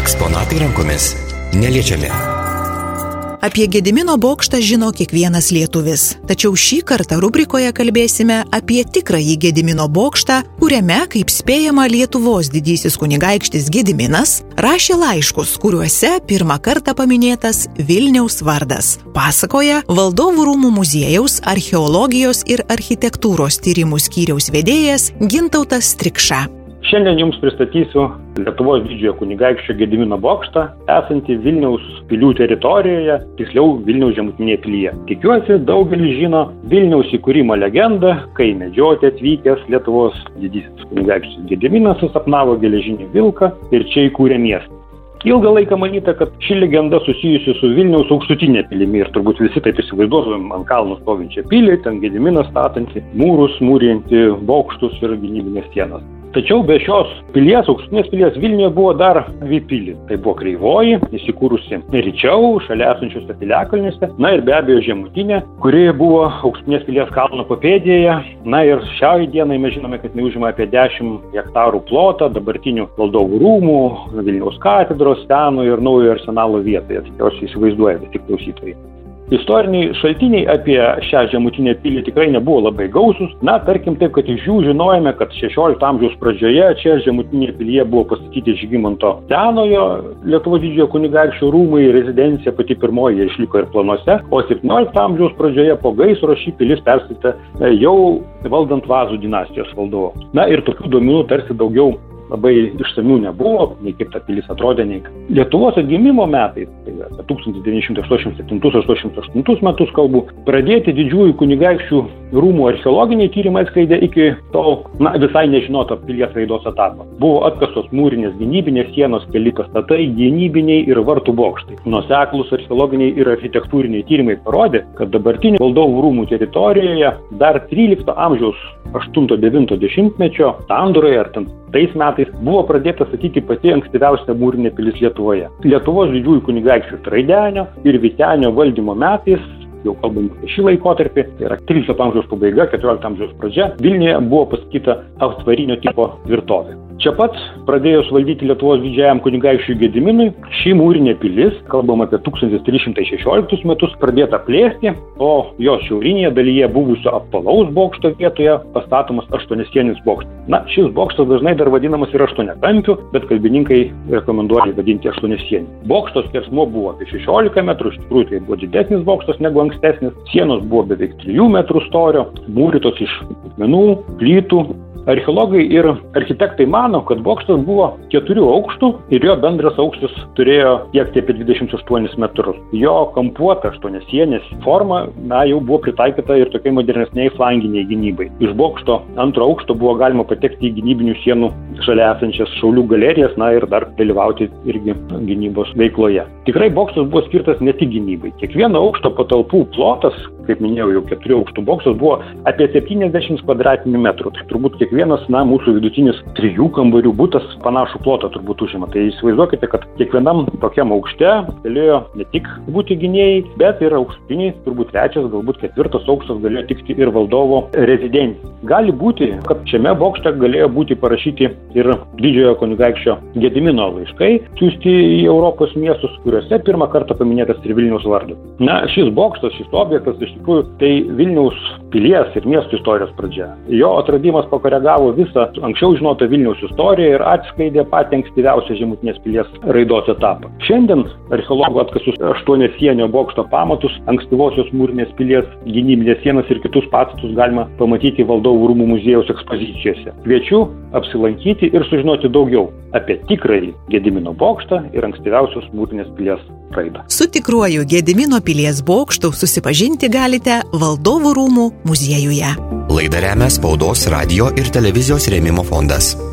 Eksponatai rankomis neliečiami. Apie Gedimino bokštą žino kiekvienas lietuvis. Tačiau šį kartą rubrikoje kalbėsime apie tikrąjį Gedimino bokštą, kuriame, kaip spėjama, Lietuvos didysis kunigaikštis Gediminas rašė laiškus, kuriuose pirmą kartą paminėtas Vilniaus vardas. Pasakoja Valdovų rūmų muziejaus archeologijos ir architektūros tyrimų skyriaus vedėjas Gintautas Strikša. Šiandien jums pristatysiu Lietuvos didžiojo kunigaikščio Gedimino bokštą, esantį Vilniaus pilių teritorijoje, tiksliau Vilniaus žemutinėje pilyje. Tikiuosi, daugelis žino Vilniaus įkūrimo legendą, kai medžioti atvykęs Lietuvos didysis kunigaikštis Gediminas susapnavo geležinį vilką ir čia įkūrė miestą. Ilgą laiką manyta, kad ši legenda susijusi su Vilniaus aukštutinė pilimi ir turbūt visi taip įsivaizduosim ant kalnų stovinčią pilį, ten Gediminas statantį mūrus, mūrijantį bokštus ir gynybinės sienas. Tačiau be šios pilies, aukštutinės pilies Vilniuje buvo dar dvi pilys. Tai buvo Kreivoji, įsikūrusi ryčiau, šalia esančiuose piliakalniuose, na ir be abejo žemutinė, kuri buvo aukštutinės pilies kalno papėdėje. Na ir šiai dienai mes žinome, kad neužima apie 10 hektarų plotą dabartinių Valdovų rūmų, Vilniaus katedros, senojo ir naujojo arsenalo vietoje. Tikriausiai įsivaizduoja visi klausytojai. Istoriniai šaltiniai apie šią žemutinę pilį tikrai nebuvo labai gausūs. Na, tarkim taip, kad iš jų žinojame, kad 16 amžiaus pradžioje čia žemutinėje pilyje buvo pastatyti Žygimanto senojo Lietuvos didžiojo kunigaikščio rūmai, rezidencija pati pirmoji išliko ir planuose, o 17 amžiaus pradžioje po gaisro ši pilis perstatė jau valdant Vazų dinastijos valdovo. Na ir tokių duomenų tarsi daugiau labai išsamių nebuvo, nei kaip ta pilis atrodė, nei Lietuvos atgimimo metais, tai 1987-88 metus kalbu, pradėti didžiųjų kunigaikščių rūmų archeologiniai tyrimai atskleidė iki tol, visai nežinoto pilies raidos etapą. Buvo atkastos mūrinės gynybinės sienos, keli pastatai, gynybiniai ir vartų bokštai. Nuoseklūs archeologiniai ir architektūriniai tyrimai parodė, kad dabartinių Valdovų rūmų teritorijoje dar 13 amžiaus 8-9 dešimtmečio sandūroje ar ten tais metais buvo pradėta statyti pati ankstyviausia mūrinė pilis Lietuvoje. Lietuvos didžiųjų kunigaikščių Traidenio ir Vytenio valdymo metais, jau kalbam apie šį laikotarpį, tai yra 13 amžiaus pabaiga, 14 amžiaus pradžia, Vilniuje buvo pastatyta aptvarinio tipo tvirtovė. Čia pat pradėjus valdyti Lietuvos didžiajam kunigaikščiui Gediminui, ši mūrinė pilis, kalbam apie 1316 metus, pradėta plėsti, o jos šiaurinėje dalyje buvusio apvalaus bokšto vietoje pastatomas 8-sienis bokštas. Na, šis bokštas dažnai dar vadinamas ir 8-kampiu, bet kalbininkai rekomenduoja vadinti 8-sienį. Bokšto skersmuo buvo apie 16 metrų, iš tikrųjų tai buvo didesnis bokštas negu ankstesnis, sienos buvo beveik 3 metrų storio, mūrytos iš akmenų, plytų. Archeologai ir architektai mano, kad bokštas buvo 4 aukštų ir jo bendras aukštis turėjo siekti apie 28 metrus. Jo kampuota 8-sienės forma, jau buvo pritaikyta ir tokiai modernesniai flanginiai gynybai. Iš bokšto antro aukšto buvo galima patekti į gynybinių sienų šalia esančias šaulių galerijas, ir dar dalyvauti irgi gynybos veikloje. Tikrai bokštas buvo skirtas ne tik gynybai. Kiekvieno aukšto patalpų plotas, kaip minėjau, jau 4 aukštų bokštas buvo apie 70 kvadratinių metrų. Tai turbūt kiekvienas, mūsų vidutinis 3 kambarių butas panašų plotą turbūt užima. Tai įsivaizduokite, kad kiekvienam tokiam aukšte galėjo ne tik būti gynėjai, bet ir aukštiniai, turbūt 3, galbūt 4 aukštas galėjo tikti ir valdovo rezidencijai. Gali būti, kad šiame bokšte galėjo būti parašyti ir didžiojo kunigaikščio Gedimino laiškai, siųsti į Europos miestus, kuriuose pirmą kartą paminėtas ir Vilniaus vardas. Šis bokštas, šis objektas iš tikrųjų tai Vilniaus pilies ir miestų istorijos pradžia. Jo atradimas pakoregavo visą anksčiau žinotą Vilniaus istoriją ir atskleidė patį ankstyviausią žemutinės pilies raidos etapą. Šiandien archeologų atkasus 8-sienio bokšto pamatus, ankstyvosios mūrinės pilies gynybinės sienas ir kitus pastatus galima pamatyti Valdovų rūmų muziejaus ekspozicijose. Kviečiu apsilankyti ir sužinoti daugiau apie tikrąjį Gedimino bokštą ir ankstyviausios mūrinės pilies raidą. Su tikruoju Gedimino pilies bokštu susipažinti galite Valdovų rūmų muziejuje. Laidą remia Spaudos, radijo ir televizijos rėmimo fondas.